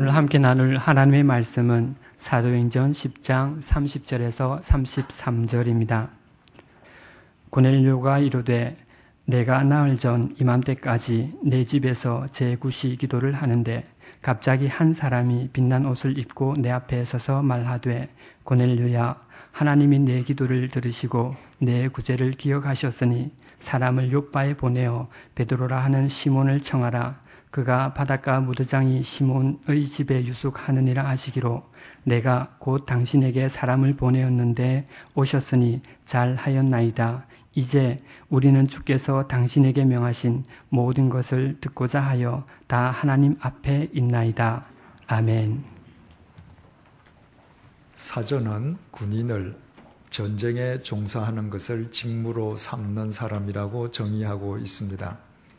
오늘 함께 나눌 하나님의 말씀은 사도행전 10장 30절에서 33절입니다. 고넬료가 이르되 내가 나흘 전 이맘때까지 내 집에서 제9시 기도를 하는데 갑자기 한 사람이 빛난 옷을 입고 내 앞에 서서 말하되 고넬료야, 하나님이 내 기도를 들으시고 내 구제를 기억하셨으니 사람을 요빠에 보내어 베드로라 하는 시몬을 청하라. 그가 바닷가 무드장이 시몬의 집에 유숙하느니라 하시기로 내가 곧 당신에게 사람을 보내었는데 오셨으니 잘하였나이다. 이제 우리는 주께서 당신에게 명하신 모든 것을 듣고자 하여 다 하나님 앞에 있나이다. 아멘. 사전은 군인을 전쟁에 종사하는 것을 직무로 삼는 사람이라고 정의하고 있습니다.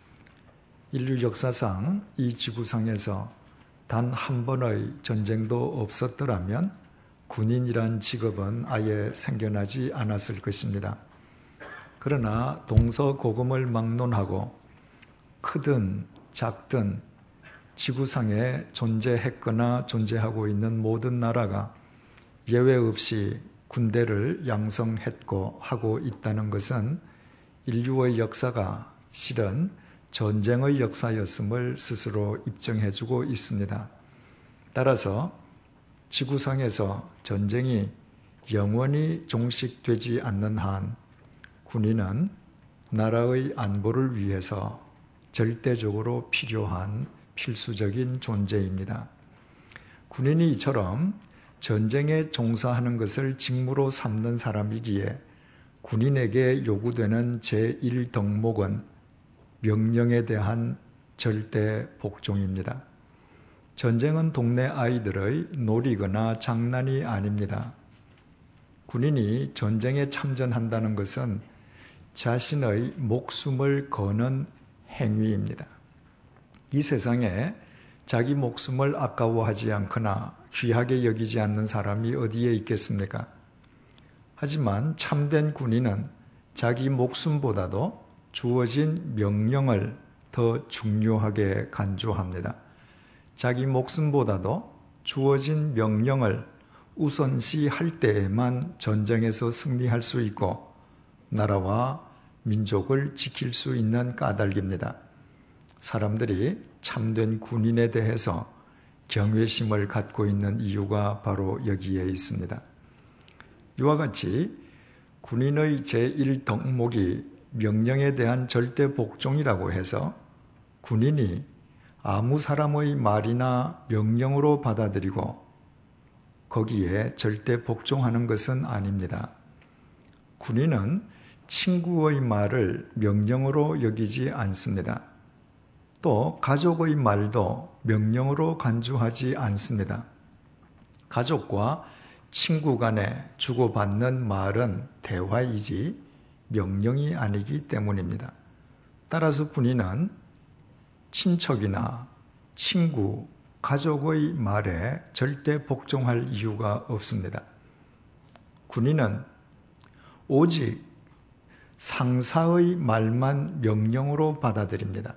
인류 역사상 이 지구상에서 단 한 번의 전쟁도 없었더라면 군인이란 직업은 아예 생겨나지 않았을 것입니다. 그러나 동서고금을 막론하고 크든 작든 지구상에 존재했거나 존재하고 있는 모든 나라가 예외 없이 군대를 양성했고 하고 있다는 것은 인류의 역사가 실은 전쟁의 역사였음을 스스로 입증해주고 있습니다. 따라서 지구상에서 전쟁이 영원히 종식되지 않는 한 군인은 나라의 안보를 위해서 절대적으로 필요한 필수적인 존재입니다. 군인이 이처럼 전쟁에 종사하는 것을 직무로 삼는 사람이기에 군인에게 요구되는 제1덕목은 명령에 대한 절대 복종입니다. 전쟁은 동네 아이들의 놀이거나 장난이 아닙니다. 군인이 전쟁에 참전한다는 것은 자신의 목숨을 거는 행위입니다. 이 세상에 자기 목숨을 아까워하지 않거나 귀하게 여기지 않는 사람이 어디에 있겠습니까? 하지만 참된 군인은 자기 목숨보다도 주어진 명령을 더 중요하게 간주합니다. 자기 목숨보다도 주어진 명령을 우선시할 때에만 전쟁에서 승리할 수 있고 나라와 민족을 지킬 수 있는 까닭입니다. 사람들이 참된 군인에 대해서 경외심을 갖고 있는 이유가 바로 여기에 있습니다. 이와 같이 군인의 제1덕목이 명령에 대한 절대 복종이라고 해서 군인이 아무 사람의 말이나 명령으로 받아들이고 거기에 절대 복종하는 것은 아닙니다. 군인은 친구의 말을 명령으로 여기지 않습니다. 또 가족의 말도 명령으로 간주하지 않습니다. 가족과 친구 간에 주고받는 말은 대화이지 명령이 아니기 때문입니다. 따라서 군인은 친척이나 친구, 가족의 말에 절대 복종할 이유가 없습니다. 군인은 오직 상사의 말만 명령으로 받아들입니다.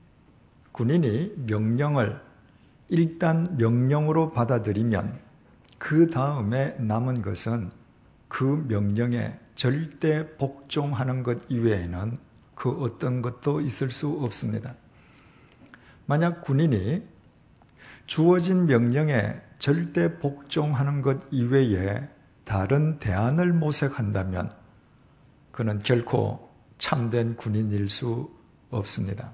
군인이 명령을 일단 명령으로 받아들이면 그 다음에 남은 것은 그 명령에 절대 복종하는 것 이외에는 그 어떤 것도 있을 수 없습니다. 만약 군인이 주어진 명령에 절대 복종하는 것 이외에 다른 대안을 모색한다면 그는 결코 참된 군인일 수 없습니다.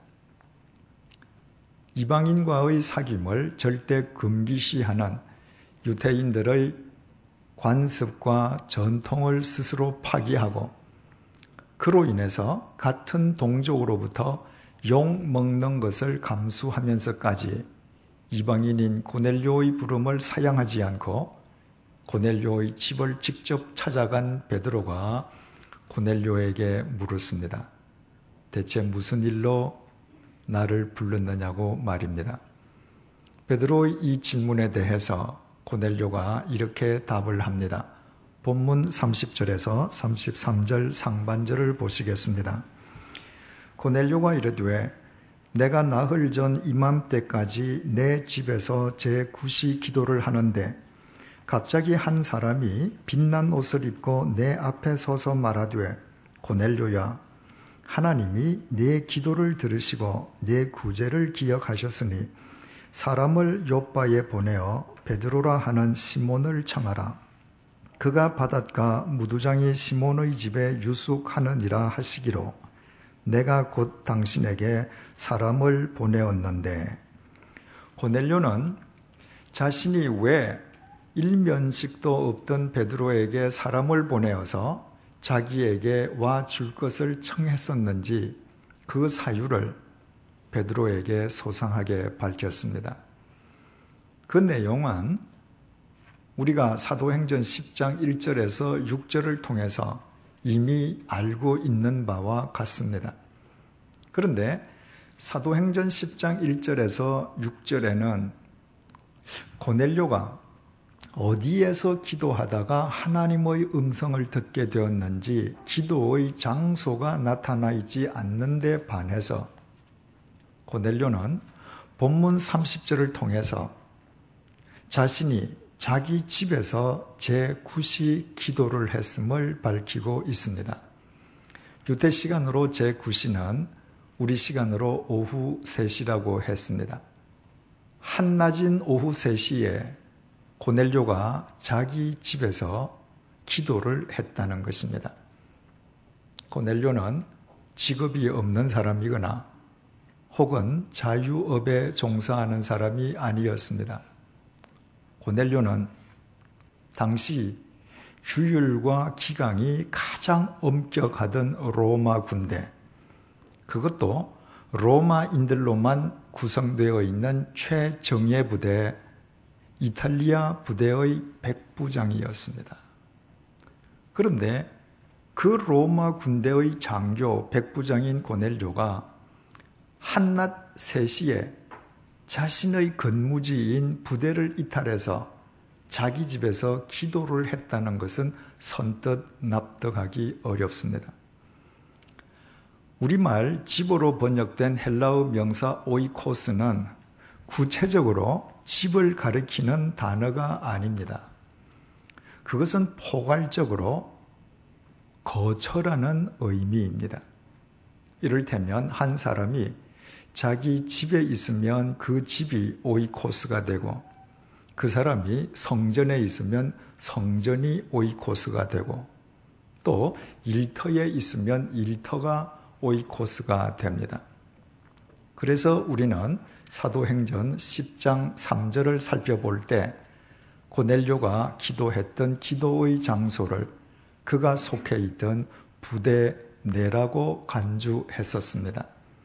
이방인과의 사귐을 절대 금기시하는 유대인들의 관습과 전통을 스스로 파기하고 그로 인해서 같은 동족으로부터 욕 먹는 것을 감수하면서까지 이방인인 고넬료의 부름을 사양하지 않고 고넬료의 집을 직접 찾아간 베드로가 고넬료에게 물었습니다. 대체 무슨 일로 나를 불렀느냐고 말입니다. 베드로의 이 질문에 대해서 고넬료가 이렇게 답을 합니다. 본문 30절에서 33절 상반절을 보시겠습니다. 고넬료가 이르되 내가 나흘 전 이맘때까지 내 집에서 제9시 기도를 하는데 갑자기 한 사람이 빛난 옷을 입고 내 앞에 서서 말하되 고넬료야, 하나님이 네 기도를 들으시고 네 구제를 기억하셨으니 사람을 요빠에 보내어 베드로라 하는 시몬을 청하라. 그가 바닷가 무두장이 시몬의 집에 유숙하느니라 하시기로 내가 곧 당신에게 사람을 보내었는데. 고넬료는 자신이 왜 일면식도 없던 베드로에게 사람을 보내어서 자기에게 와 줄 것을 청했었는지 그 사유를 베드로에게 소상하게 밝혔습니다. 그 내용은 우리가 사도행전 10장 1절에서 6절을 통해서 이미 알고 있는 바와 같습니다. 그런데 사도행전 10장 1절에서 6절에는 고넬료가 어디에서 기도하다가 하나님의 음성을 듣게 되었는지 기도의 장소가 나타나 있지 않는데 반해서 고넬료는 본문 30절을 통해서 자신이 자기 집에서 제9시 기도를 했음을 밝히고 있습니다. 유대 시간으로 제9시는 우리 시간으로 오후 3시라고 했습니다. 한낮인 오후 3시에 고넬료가 자기 집에서 기도를 했다는 것입니다. 고넬료는 직업이 없는 사람이거나 혹은 자유업에 종사하는 사람이 아니었습니다. 고넬료는 당시 규율과 기강이 가장 엄격하던 로마 군대, 그것도 로마인들로만 구성되어 있는 최정예 부대, 이탈리아 부대의 백부장이었습니다. 그런데 그 로마 군대의 장교 백부장인 고넬료가 한낮 3시에 자신의 근무지인 부대를 이탈해서 자기 집에서 기도를 했다는 것은 선뜻 납득하기 어렵습니다. 우리말 집어로 번역된 헬라어 명사 오이코스는 구체적으로 집을 가리키는 단어가 아닙니다. 그것은 포괄적으로 거처라는 의미입니다. 이를테면 한 사람이 자기 집에 있으면 그 집이 오이코스가 되고 그 사람이 성전에 있으면 성전이 오이코스가 되고 또 일터에 있으면 일터가 오이코스가 됩니다. 그래서 우리는 사도행전 10장 3절을 살펴볼 때 고넬료가 기도했던 기도의 장소를 그가 속해 있던 부대 내라고 간주했었습니다.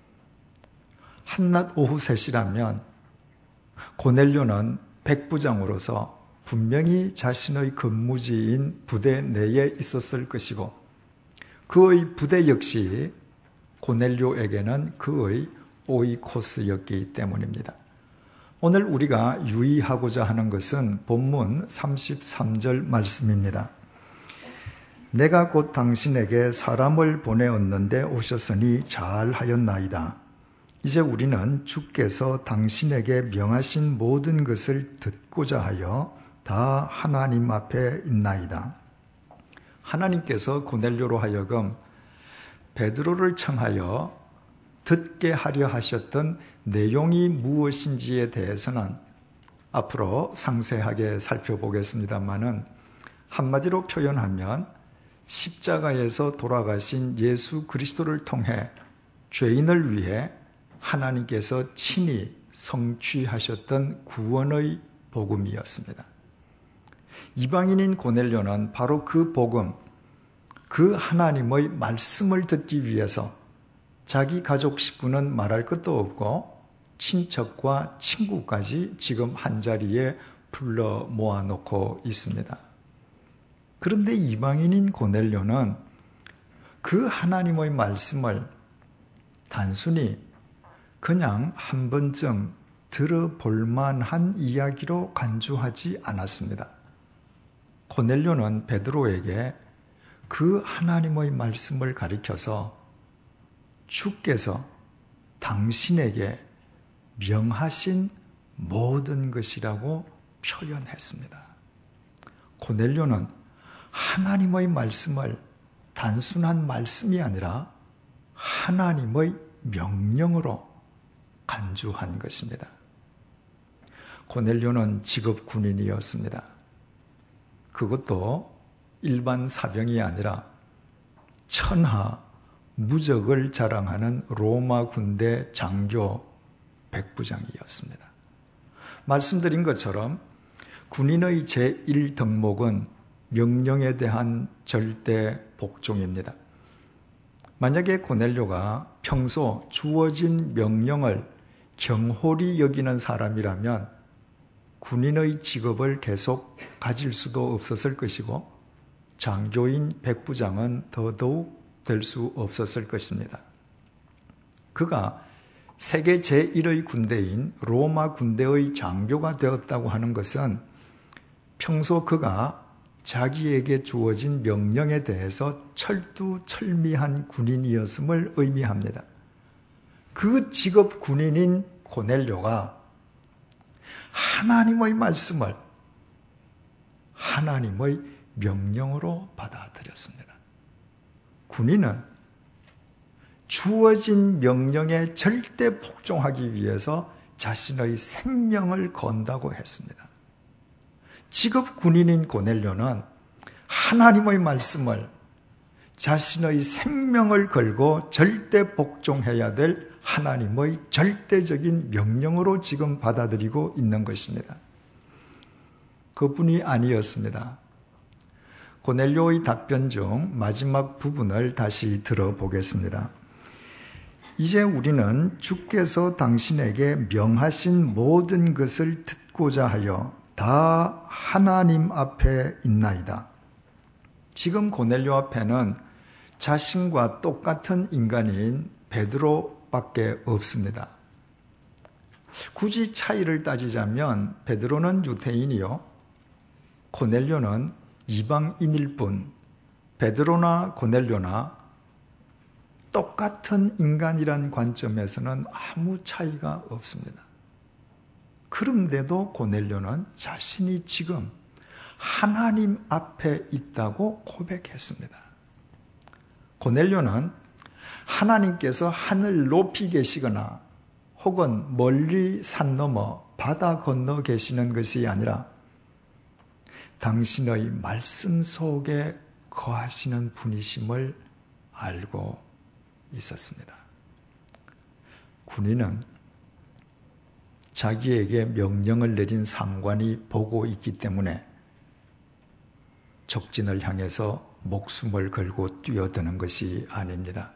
한낮 오후 3시라면 고넬료는 백부장으로서 분명히 자신의 근무지인 부대 내에 있었을 것이고 그의 부대 역시 고넬료에게는 그의 오이코스였기 때문입니다. 오늘 우리가 유의하고자 하는 것은 본문 33절 말씀입니다. 내가 곧 당신에게 사람을 보내었는데 오셨으니 잘하였나이다. 이제 우리는 주께서 당신에게 명하신 모든 것을 듣고자 하여 다 하나님 앞에 있나이다. 하나님께서 고넬료로 하여금 베드로를 청하여 듣게 하려 하셨던 내용이 무엇인지에 대해서는 앞으로 상세하게 살펴보겠습니다만은 한마디로 표현하면 십자가에서 돌아가신 예수 그리스도를 통해 죄인을 위해 하나님께서 친히 성취하셨던 구원의 복음이었습니다. 이방인인 고넬료는 바로 그 복음, 그 하나님의 말씀을 듣기 위해서 자기 가족 식구는 말할 것도 없고 친척과 친구까지 지금 한자리에 불러 모아놓고 있습니다. 그런데 이방인인 고넬료는 그 하나님의 말씀을 단순히 그냥 한 번쯤 들어볼 만한 이야기로 간주하지 않았습니다. 고넬료는 베드로에게 그 하나님의 말씀을 가리켜서 주께서 당신에게 명하신 모든 것이라고 표현했습니다. 고넬료는 하나님의 말씀을 단순한 말씀이 아니라 하나님의 명령으로 간주한 것입니다. 고넬료는 직업 군인이었습니다. 그것도 일반 사병이 아니라 천하 무적을 자랑하는 로마 군대 장교 백부장이었습니다. 말씀드린 것처럼 군인의 제1덕목은 명령에 대한 절대 복종입니다. 만약에 고넬료가 평소 주어진 명령을 경홀히 여기는 사람이라면 군인의 직업을 계속 가질 수도 없었을 것이고 장교인 백부장은 더더욱 될 수 없었을 것입니다. 그가 세계 제1의 군대인 로마 군대의 장교가 되었다고 하는 것은 평소 그가 자기에게 주어진 명령에 대해서 철두철미한 군인이었음을 의미합니다. 그 직업 군인인 고넬료가 하나님의 말씀을 하나님의 명령으로 받아들였습니다. 군인은 주어진 명령에 절대 복종하기 위해서 자신의 생명을 건다고 했습니다. 직업 군인인 고넬료는 하나님의 말씀을 자신의 생명을 걸고 절대 복종해야 될 하나님의 절대적인 명령으로 지금 받아들이고 있는 것입니다. 그뿐이 아니었습니다. 고넬료의 답변 중 마지막 부분을 다시 들어보겠습니다. 이제 우리는 주께서 당신에게 명하신 모든 것을 듣고자 하여 다 하나님 앞에 있나이다. 지금 고넬료 앞에는 자신과 똑같은 인간인 베드로밖에 없습니다. 굳이 차이를 따지자면 베드로는 유대인이요, 고넬료는 이방인일 뿐, 베드로나 고넬료나 똑같은 인간이란 관점에서는 아무 차이가 없습니다. 그런데도 고넬료는 자신이 지금 하나님 앞에 있다고 고백했습니다. 고넬료는 하나님께서 하늘 높이 계시거나 혹은 멀리 산 너머 바다 건너 계시는 것이 아니라 당신의 말씀 속에 거하시는 분이심을 알고 있었습니다. 군인은 자기에게 명령을 내린 상관이 보고 있기 때문에 적진을 향해서 목숨을 걸고 뛰어드는 것이 아닙니다.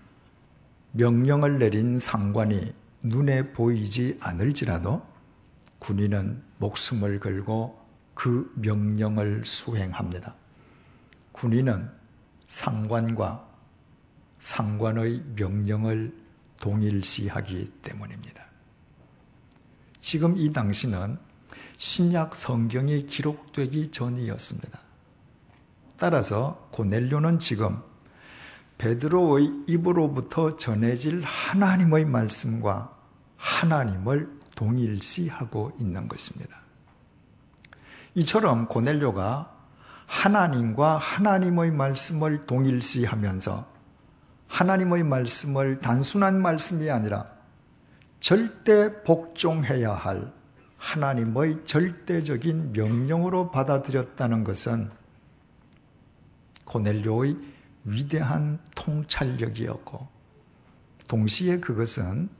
명령을 내린 상관이 눈에 보이지 않을지라도 군인은 목숨을 걸고 그 명령을 수행합니다. 군인은 상관과 상관의 명령을 동일시하기 때문입니다. 지금 이 당시는 신약 성경이 기록되기 전이었습니다. 따라서 고넬료는 지금 베드로의 입으로부터 전해질 하나님의 말씀과 하나님을 동일시하고 있는 것입니다. 이처럼 고넬료가 하나님과 하나님의 말씀을 동일시하면서 하나님의 말씀을 단순한 말씀이 아니라 절대 복종해야 할 하나님의 절대적인 명령으로 받아들였다는 것은 고넬료의 위대한 통찰력이었고, 동시에 그것은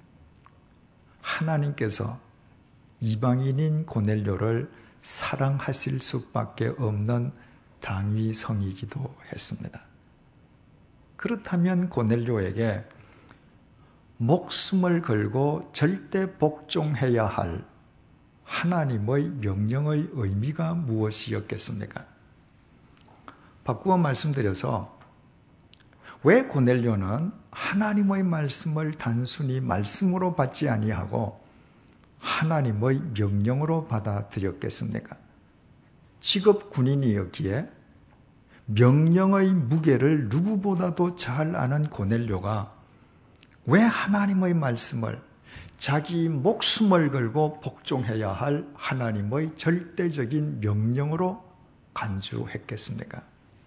하나님께서 이방인인 고넬료를 사랑하실 수밖에 없는 당위성이기도 했습니다. 그렇다면 고넬료에게 목숨을 걸고 절대 복종해야 할 하나님의 명령의 의미가 무엇이었겠습니까? 바꾸어 말씀드려서 왜 고넬료는 하나님의 말씀을 단순히 말씀으로 받지 아니하고 하나님의 명령으로 받아들였겠습니까? 직업 군인이었기에 명령의 무게를 누구보다도 잘 아는 고넬료가 왜 하나님의 말씀을 자기 목숨을 걸고 복종해야 할 하나님의 절대적인 명령으로 간주했겠습니까?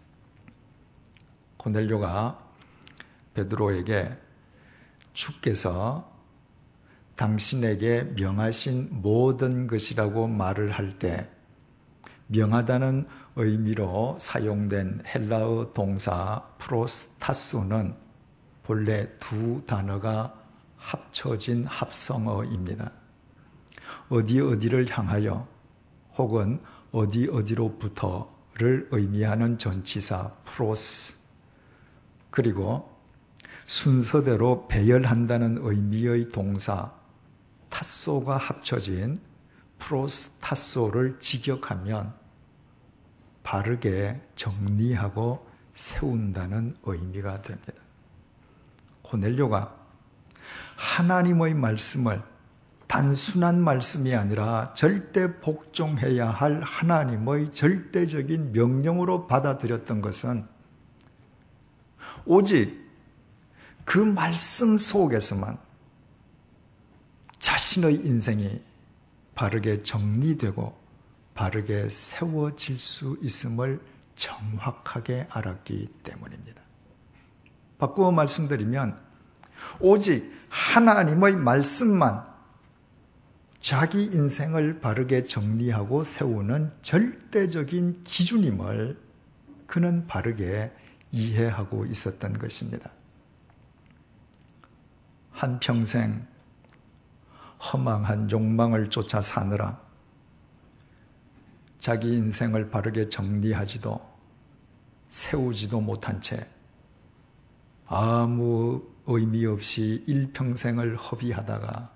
고넬료가 베드로에게 주께서 당신에게 명하신 모든 것이라고 말을 할 때 명하다는 의미로 사용된 헬라어 동사 프로스타소는 본래 두 단어가 합쳐진 합성어입니다. 어디를 향하여 혹은 어디로부터를 의미하는 전치사 프로스, 그리고 순서대로 배열한다는 의미의 동사 타소가 합쳐진 프로스타소를 직역하면 바르게 정리하고 세운다는 의미가 됩니다. 고넬료가 하나님의 말씀을 단순한 말씀이 아니라 절대 복종해야 할 하나님의 절대적인 명령으로 받아들였던 것은 오직 그 말씀 속에서만 자신의 인생이 바르게 정리되고 바르게 세워질 수 있음을 정확하게 알았기 때문입니다. 바꾸어 말씀드리면 오직 하나님의 말씀만 자기 인생을 바르게 정리하고 세우는 절대적인 기준임을 그는 바르게 이해하고 있었던 것입니다. 한평생 허망한 욕망을 쫓아 사느라 자기 인생을 바르게 정리하지도 세우지도 못한 채 아무 의미 없이 일평생을 허비하다가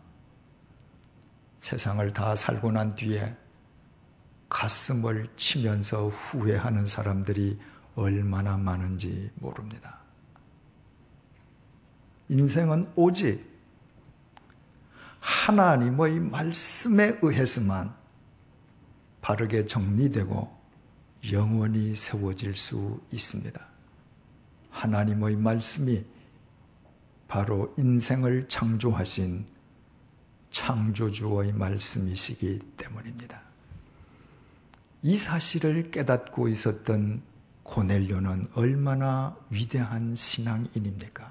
세상을 다 살고 난 뒤에 가슴을 치면서 후회하는 사람들이 얼마나 많은지 모릅니다. 인생은 오직 하나님의 말씀에 의해서만 바르게 정리되고 영원히 세워질 수 있습니다. 하나님의 말씀이 바로 인생을 창조하신 창조주의 말씀이시기 때문입니다. 이 사실을 깨닫고 있었던 고넬료는 얼마나 위대한 신앙인입니까?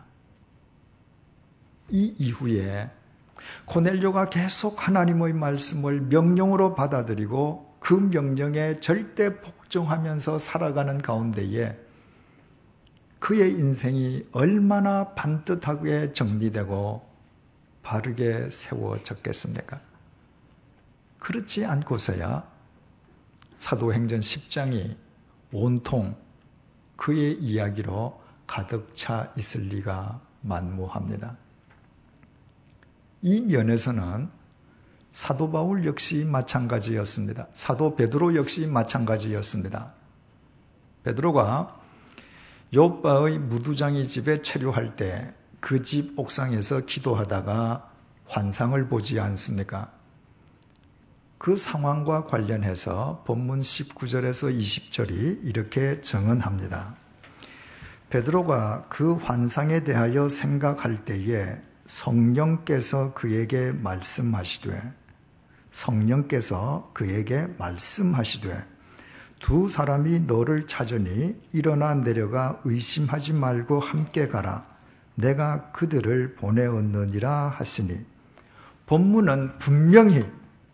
이 이후에 고넬료가 계속 하나님의 말씀을 명령으로 받아들이고 그 명령에 절대 복종하면서 살아가는 가운데에 그의 인생이 얼마나 반듯하게 정리되고 바르게 세워졌겠습니까? 그렇지 않고서야 사도행전 10장이 온통 그의 이야기로 가득 차 있을 리가 만무합니다. 이 면에서는 사도 바울 역시 마찬가지였습니다. 사도 베드로 역시 마찬가지였습니다. 베드로가 요바의 무두장이 집에 체류할 때 그 집 옥상에서 기도하다가 환상을 보지 않습니까? 그 상황과 관련해서 본문 19절에서 20절이 이렇게 정언합니다. 베드로가 그 환상에 대하여 생각할 때에 성령께서 그에게 말씀하시되 두 사람이 너를 찾으니 일어나 내려가 의심하지 말고 함께 가라. 내가 그들을 보내었느니라 하시니, 본문은 분명히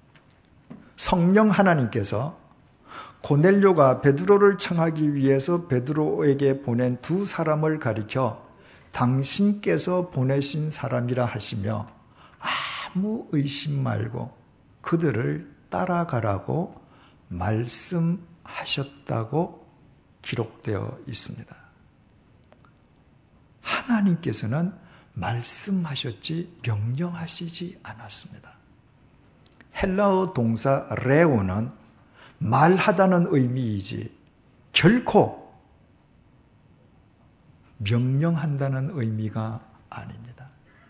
성령 하나님께서 고넬료가 베드로를 청하기 위해서 베드로에게 보낸 두 사람을 가리켜 당신께서 보내신 사람이라 하시며 아무 의심 말고 그들을 따라가라고 말씀하셨다고 기록되어 있습니다. 하나님께서는 말씀하셨지 명령하시지 않았습니다. 헬라어 동사 레오는 말하다는 의미이지 결코 명령한다는 의미가 아닙니다.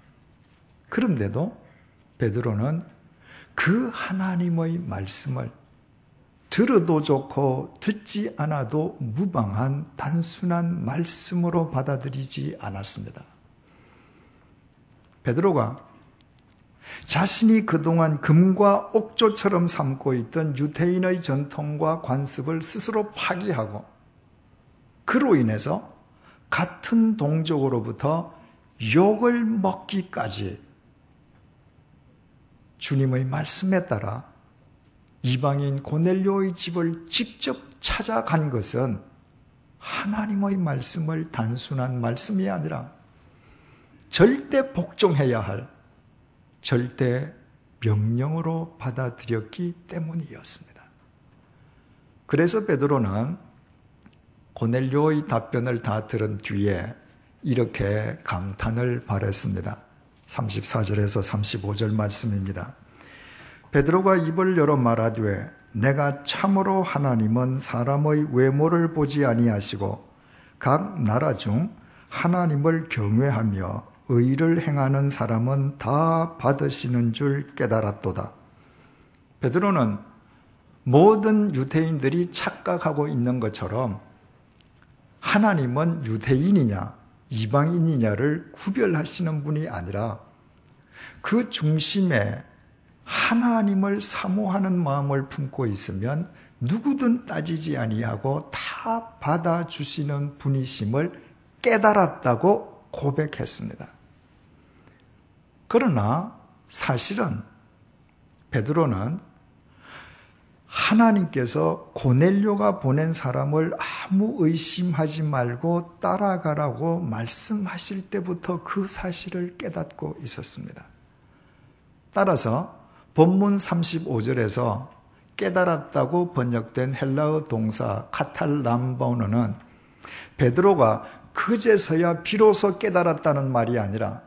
그런데도 베드로는 그 하나님의 말씀을 들어도 좋고 듣지 않아도 무방한 단순한 말씀으로 받아들이지 않았습니다. 베드로가 자신이 그동안 금과 옥조처럼 삼고 있던 유대인의 전통과 관습을 스스로 파기하고 그로 인해서 같은 동족으로부터 욕을 먹기까지 주님의 말씀에 따라 이방인 고넬료의 집을 직접 찾아간 것은 하나님의 말씀을 단순한 말씀이 아니라 절대 복종해야 할 절대 명령으로 받아들였기 때문이었습니다. 그래서 베드로는 고넬료의 답변을 다 들은 뒤에 이렇게 감탄을 발했습니다. 34절에서 35절 말씀입니다. 베드로가 입을 열어 말하되 내가 참으로 하나님은 사람의 외모를 보지 아니하시고 각 나라 중 하나님을 경외하며 의를 행하는 사람은 다 받으시는 줄 깨달았도다. 베드로는 모든 유대인들이 착각하고 있는 것처럼 하나님은 유대인이냐 이방인이냐를 구별하시는 분이 아니라 그 중심에 하나님을 사모하는 마음을 품고 있으면 누구든 따지지 아니하고 다 받아주시는 분이심을 깨달았다고 고백했습니다. 그러나 사실은 베드로는 하나님께서 고넬료가 보낸 사람을 아무 의심하지 말고 따라가라고 말씀하실 때부터 그 사실을 깨닫고 있었습니다. 따라서 본문 35절에서 깨달았다고 번역된 헬라어 동사 카탈람보노는 베드로가 그제서야 비로소 깨달았다는 말이 아니라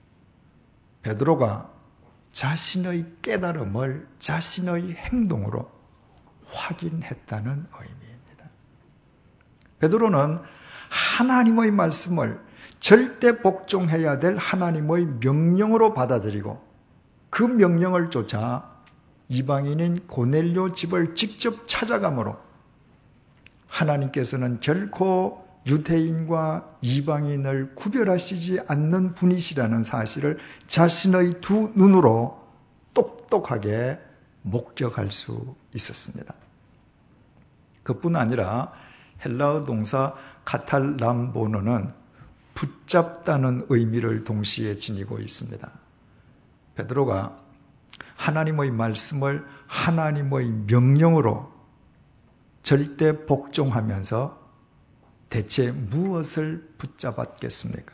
베드로가 자신의 깨달음을 자신의 행동으로 확인했다는 의미입니다. 베드로는 하나님의 말씀을 절대 복종해야 될 하나님의 명령으로 받아들이고 그 명령을 쫓아 이방인인 고넬료 집을 직접 찾아가므로 하나님께서는 결코 유대인과 이방인을 구별하시지 않는 분이시라는 사실을 자신의 두 눈으로 똑똑하게 목격할 수 있었습니다. 그뿐 아니라 헬라어 동사 카탈람보노는 붙잡다는 의미를 동시에 지니고 있습니다. 베드로가 하나님의 말씀을 하나님의 명령으로 절대 복종하면서 대체 무엇을 붙잡았겠습니까?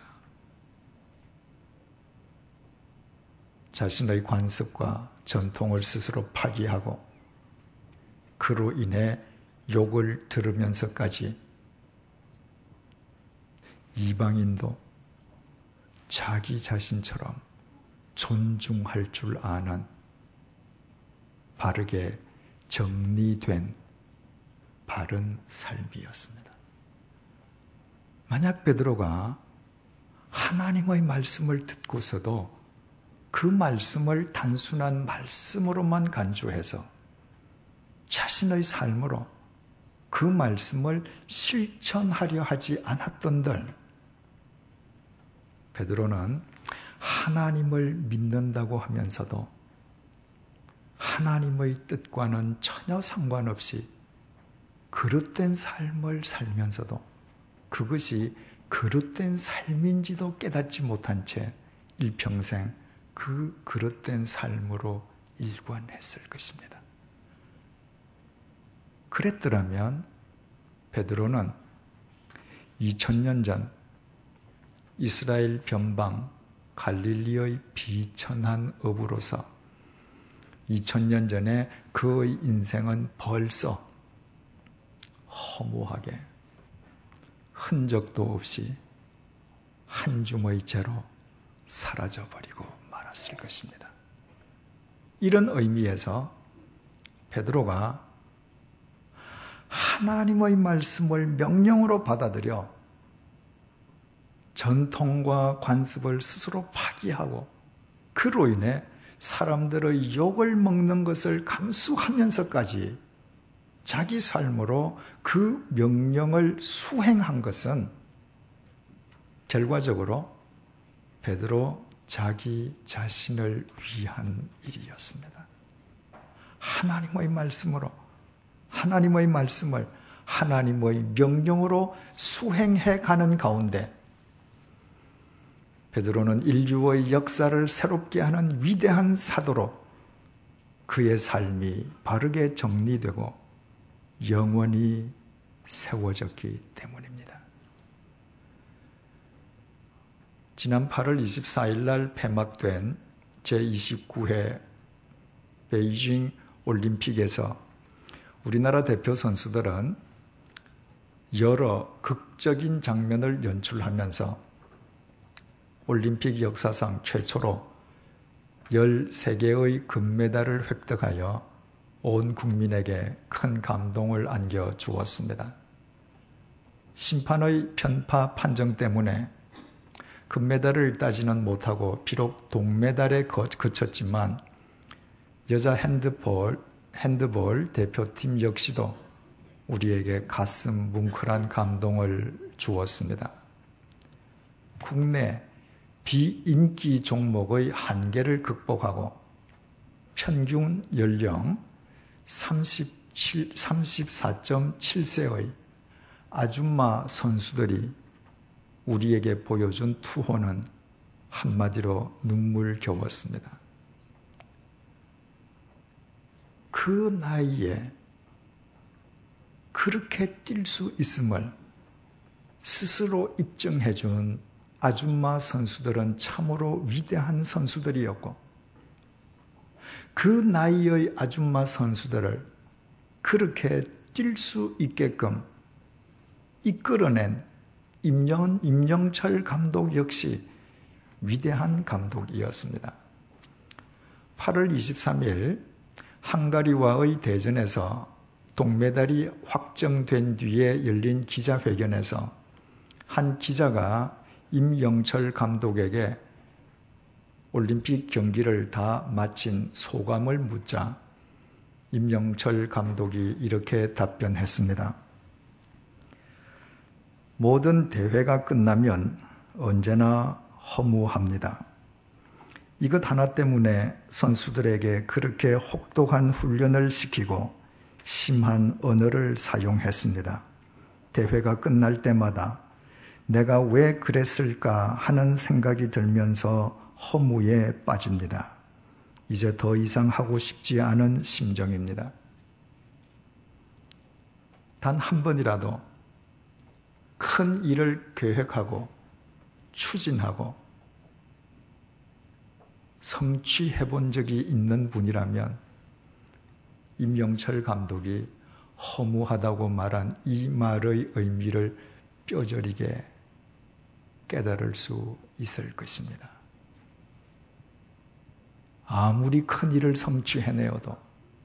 자신의 관습과 전통을 스스로 파기하고 그로 인해 욕을 들으면서까지 이방인도 자기 자신처럼 존중할 줄 아는 바르게 정리된 바른 삶이었습니다. 만약 베드로가 하나님의 말씀을 듣고서도 그 말씀을 단순한 말씀으로만 간주해서 자신의 삶으로 그 말씀을 실천하려 하지 않았던들 베드로는 하나님을 믿는다고 하면서도 하나님의 뜻과는 전혀 상관없이 그릇된 삶을 살면서도 그것이 그릇된 삶인지도 깨닫지 못한 채 일평생 그 그릇된 삶으로 일관했을 것입니다. 그랬더라면 베드로는 2000년 전 이스라엘 변방 갈릴리의 비천한 어부로서 2000년 전에 그의 인생은 벌써 허무하게 흔적도 없이 한 줌의 재로 사라져버리고 말았을 것입니다. 이런 의미에서 베드로가 하나님의 말씀을 명령으로 받아들여 전통과 관습을 스스로 파기하고 그로 인해 사람들의 욕을 먹는 것을 감수하면서까지 자기 삶으로 그 명령을 수행한 것은 결과적으로 베드로 자기 자신을 위한 일이었습니다. 하나님의 말씀으로, 하나님의 말씀을 하나님의 명령으로 수행해 가는 가운데 베드로는 인류의 역사를 새롭게 하는 위대한 사도로 그의 삶이 바르게 정리되고 영원히 세워졌기 때문입니다. 지난 8월 24일 날 폐막된 제29회 베이징 올림픽에서 우리나라 대표 선수들은 여러 극적인 장면을 연출하면서 올림픽 역사상 최초로 13개의 금메달을 획득하여 온 국민에게 큰 감동을 안겨주었습니다. 심판의 편파 판정 때문에 금메달을 따지는 못하고 비록 동메달에 그쳤지만 여자 핸드볼 대표팀 역시도 우리에게 가슴 뭉클한 감동을 주었습니다. 국내 비인기 종목의 한계를 극복하고 평균 연령 34.7세의 아줌마 선수들이 우리에게 보여준 투혼은 한마디로 눈물겨웠습니다. 그 나이에 그렇게 뛸 수 있음을 스스로 입증해준 아줌마 선수들은 참으로 위대한 선수들이었고 그 나이의 아줌마 선수들을 그렇게 뛸 수 있게끔 이끌어낸 임영철 감독 역시 위대한 감독이었습니다. 8월 23일 헝가리와의 대전에서 동메달이 확정된 뒤에 열린 기자회견에서 한 기자가 임영철 감독에게 올림픽 경기를 다 마친 소감을 묻자 임영철 감독이 이렇게 답변했습니다. 모든 대회가 끝나면 언제나 허무합니다. 이것 하나 때문에 선수들에게 그렇게 혹독한 훈련을 시키고 심한 언어를 사용했습니다. 대회가 끝날 때마다 내가 왜 그랬을까 하는 생각이 들면서 허무에 빠집니다. 이제 더 이상 하고 싶지 않은 심정입니다. 단 한 번이라도 큰 일을 계획하고 추진하고 성취해 본 적이 있는 분이라면 임영철 감독이 허무하다고 말한 이 말의 의미를 뼈저리게 깨달을 수 있을 것입니다. 아무리 큰 일을 성취해내어도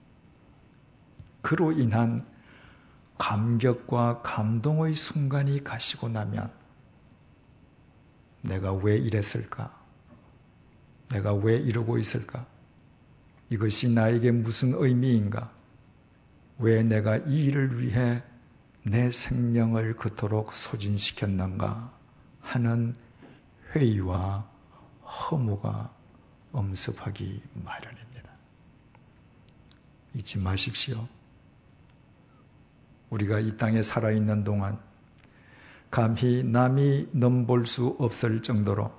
그로 인한 감격과 감동의 순간이 가시고 나면 내가 왜 이랬을까? 내가 왜 이러고 있을까? 이것이 나에게 무슨 의미인가? 왜 내가 이 일을 위해 내 생명을 그토록 소진시켰는가? 하는 회의와 허무가 엄습하기 마련입니다. 잊지 마십시오. 우리가 이 땅에 살아있는 동안 감히 남이 넘볼 수 없을 정도로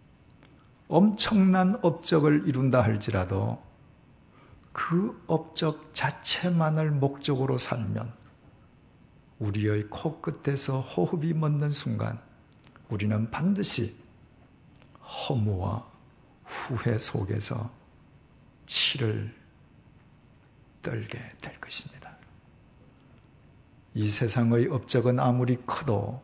엄청난 업적을 이룬다 할지라도 그 업적 자체만을 목적으로 살면 우리의 코끝에서 호흡이 멎는 순간 우리는 반드시 허무와 후회 속에서 치를 떨게 될 것입니다. 이 세상의 업적은 아무리 커도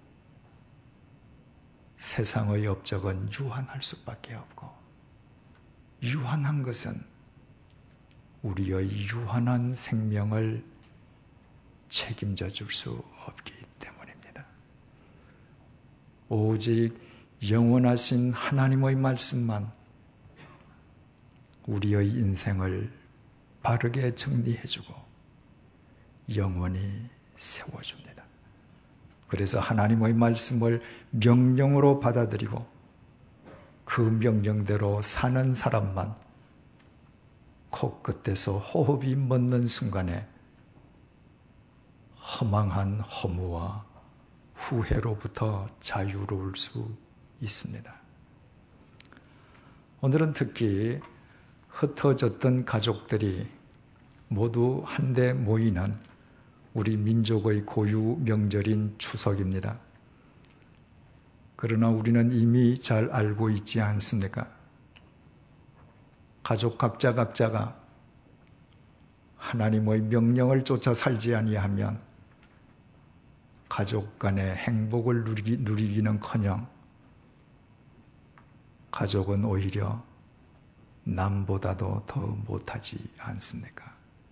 세상의 업적은 유한할 수밖에 없고 유한한 것은 우리의 유한한 생명을 책임져 줄 수 없기 때문입니다. 오직 영원하신 하나님의 말씀만 우리의 인생을 바르게 정리해주고 영원히 세워줍니다. 그래서 하나님의 말씀을 명령으로 받아들이고 그 명령대로 사는 사람만 코끝에서 호흡이 멎는 순간에 허망한 허무와 후회로부터 자유로울 수 있습니다. 오늘은 특히 흩어졌던 가족들이 모두 한데 모이는 우리 민족의 고유 명절인 추석입니다. 그러나 우리는 이미 잘 알고 있지 않습니까? 가족 각자가 하나님의 명령을 쫓아 살지 아니하면 가족 간의 행복을 누리기는커녕 가족은 오히려 남보다도 더 못하지 않습니까?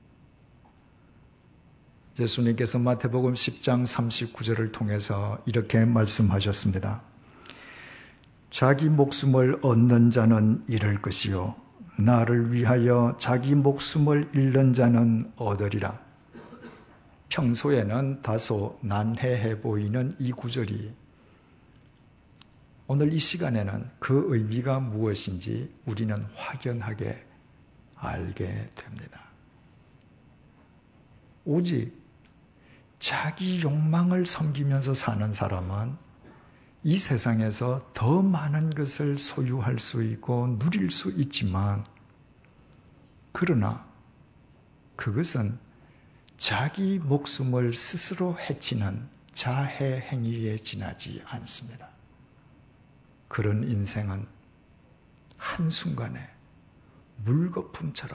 예수님께서 마태복음 10장 39절을 통해서 이렇게 말씀하셨습니다. 자기 목숨을 얻는 자는 잃을 것이요 나를 위하여 자기 목숨을 잃는 자는 얻으리라. 평소에는 다소 난해해 보이는 이 구절이 오늘 이 시간에는 그 의미가 무엇인지 우리는 확연하게 알게 됩니다. 오직 자기 욕망을 섬기면서 사는 사람은 이 세상에서 더 많은 것을 소유할 수 있고 누릴 수 있지만 그러나 그것은 자기 목숨을 스스로 해치는 자해 행위에 지나지 않습니다. 그런 인생은 한순간에 물거품처럼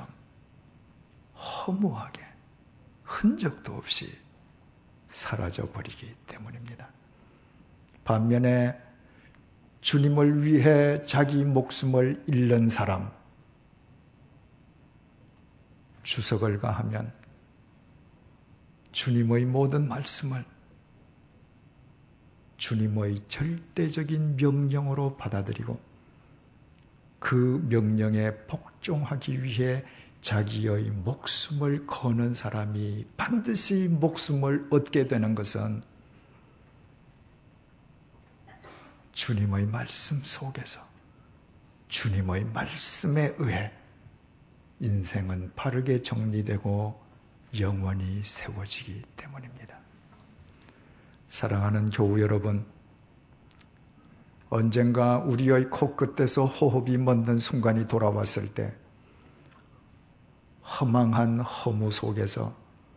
허무하게 흔적도 없이 사라져버리기 때문입니다. 반면에 주님을 위해 자기 목숨을 잃는 사람, 추석을 가하면 주님의 모든 말씀을 주님의 절대적인 명령으로 받아들이고 그 명령에 복종하기 위해 자기의 목숨을 거는 사람이 반드시 목숨을 얻게 되는 것은 주님의 말씀 속에서 주님의 말씀에 의해 인생은 바르게 정리되고 영원히 세워지기 때문입니다. 사랑하는 교우 여러분, 언젠가 우리의 코끝에서 호흡이 멎는 순간이 돌아왔을 때 허망한 허무 속에서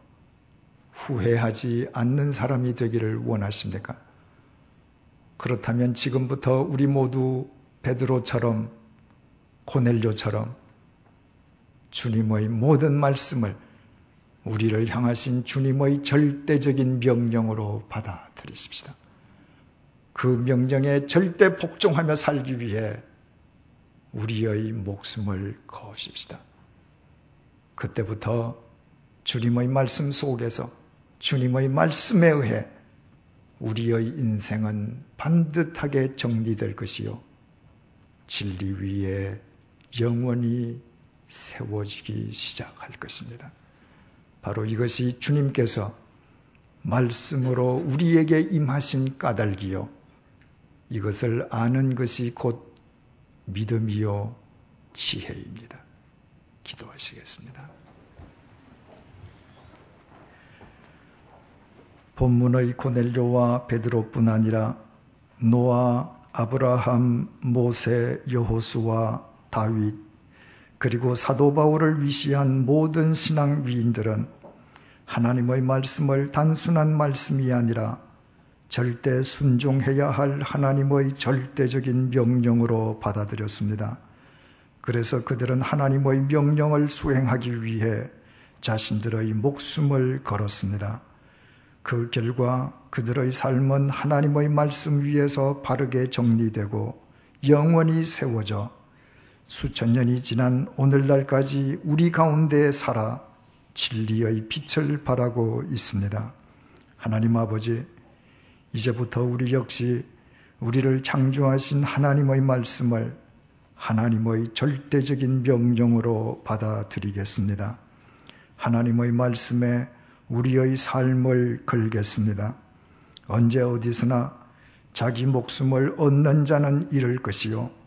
후회하지 않는 사람이 되기를 원하십니까? 그렇다면 지금부터 우리 모두 베드로처럼 고넬료처럼 주님의 모든 말씀을 우리를 향하신 주님의 절대적인 명령으로 받아들이십시다. 그 명령에 절대 복종하며 살기 위해 우리의 목숨을 거십시다. 그때부터 주님의 말씀 속에서 주님의 말씀에 의해 우리의 인생은 반듯하게 정리될 것이요 진리 위에 영원히 세워지기 시작할 것입니다. 바로 이것이 주님께서 말씀으로 우리에게 임하신 까닭이요 이것을 아는 것이 곧 믿음이요 지혜입니다. 기도하시겠습니다. 본문의 고넬료와 베드로뿐 아니라 노아, 아브라함, 모세, 여호수아, 다윗 그리고 사도 바울을 위시한 모든 신앙 위인들은 하나님의 말씀을 단순한 말씀이 아니라 절대 순종해야 할 하나님의 절대적인 명령으로 받아들였습니다. 그래서 그들은 하나님의 명령을 수행하기 위해 자신들의 목숨을 걸었습니다. 그 결과 그들의 삶은 하나님의 말씀 위에서 바르게 정리되고 영원히 세워져 수천 년이 지난 오늘날까지 우리 가운데 살아 진리의 빛을 발하고 있습니다. 하나님 아버지, 이제부터 우리 역시 우리를 창조하신 하나님의 말씀을 하나님의 절대적인 명령으로 받아들이겠습니다. 하나님의 말씀에 우리의 삶을 걸겠습니다. 언제 어디서나 자기 목숨을 얻는 자는 잃을 것이요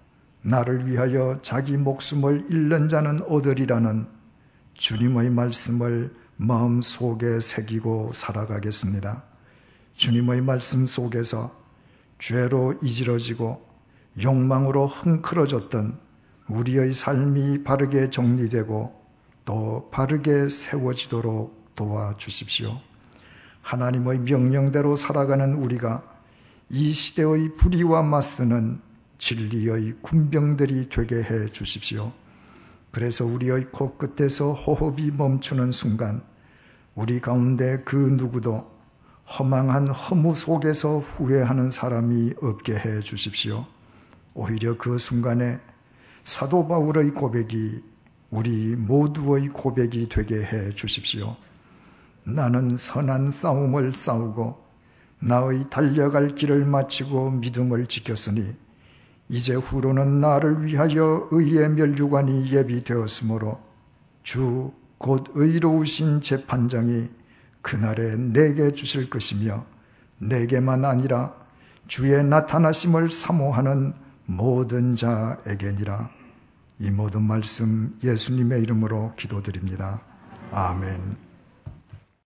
나를 위하여 자기 목숨을 잃는 자는 얻으리라는 주님의 말씀을 마음속에 새기고 살아가겠습니다. 주님의 말씀 속에서 죄로 이지러지고 욕망으로 헝클어졌던 우리의 삶이 바르게 정리되고 또 바르게 세워지도록 도와주십시오. 하나님의 명령대로 살아가는 우리가 이 시대의 불의와 맞서는 진리의 군병들이 되게 해 주십시오. 그래서 우리의 코끝에서 호흡이 멈추는 순간 우리 가운데 그 누구도 허망한 허무 속에서 후회하는 사람이 없게 해 주십시오. 오히려 그 순간에 사도 바울의 고백이 우리 모두의 고백이 되게 해 주십시오. 나는 선한 싸움을 싸우고 나의 달려갈 길을 마치고 믿음을 지켰으니 이제 후로는 나를 위하여 의의 멸류관이 예비되었으므로 주 곧 의로우신 재판장이 그날에 내게 주실 것이며 내게만 아니라 주의 나타나심을 사모하는 모든 자에게니라. 이 모든 말씀 예수님의 이름으로 기도드립니다. 아멘.